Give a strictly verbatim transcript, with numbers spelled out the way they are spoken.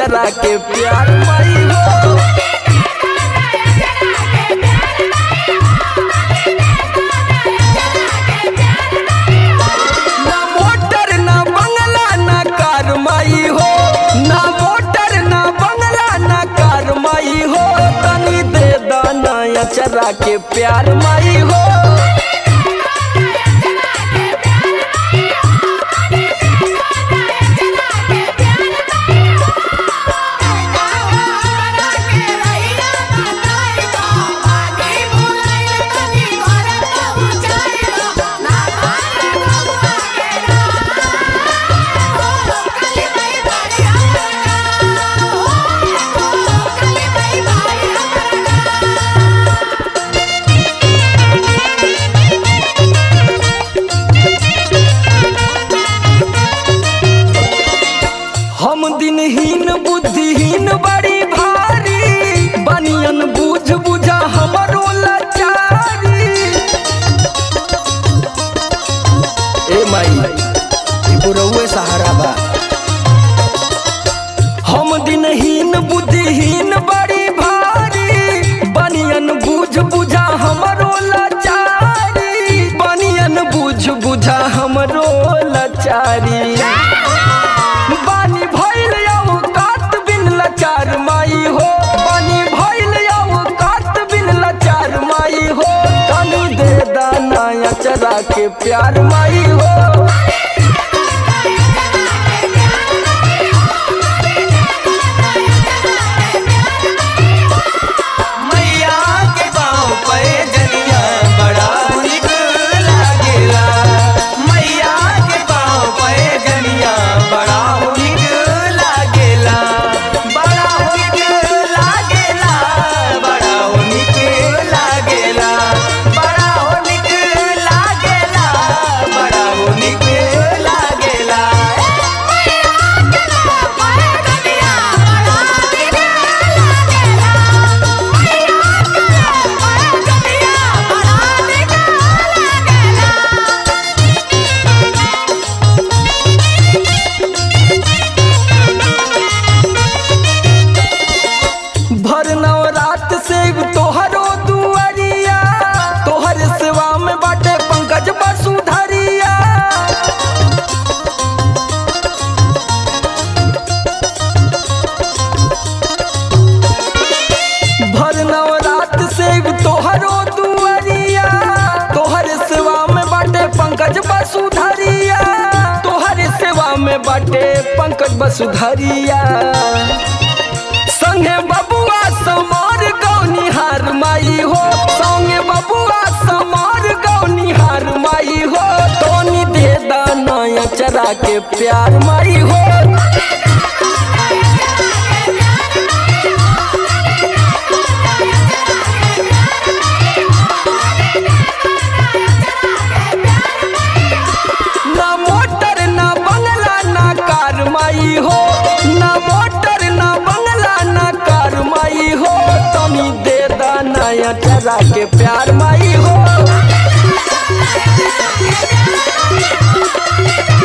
चरा के प्यार माई हो। ना मोटर ना बंगला ना कार माई हो, ना मोटर ना बंगला ना कार माई हो, तनी दे दाना चरा के प्यार माई हो। हम दिनहीन बुद्धिहीन बड़ी भारी, बनियन बूझ बुझा हमरो लाचारी। ए माई ई बुरौए सहारा बा। हम दिनहीन बुद्धिहीन बड़ी भारी, बनियन बूझ बुझा हमरो लाचारी, बनियन बूझ बुझा हमरो लाचारी। बानी भइल औकात बिन लाचार माई हो, बानी भइल औकात बिन लाचार माई हो, तनी दे दाना चरा के प्यार माई हो। मैया के पाँव पे जनिया बड़ा निक लागेला, मैया के पाँव पे जनिया बड़ा निक लागेला, बड़ा निक लागेला, बड़ा निक लागेला, बड़ा निक लागेला, बड़ा निक लागेला। भर नवरात से तोहरो दुआरिया, तोहर सेवा में बाटे पंकज वसुधरिया। भर नवरात से तोहरो दुआरिया, तोहर सेवा में बाटे पंकज वसुधरिया, तोहर सेवा में बाटे पंकज वसुधरिया। संगे बबुआ समार गौनिहार माई हो, संगे बबुआ समार गौनिहार माई हो, तोनी दे दाना चरा के प्यार माई हो। ना मोटर ना बंगला ना कार माई हो, ना मोटर ना बंगला ना कार माई हो, तनी दे दाना चरा के प्यार माई हो।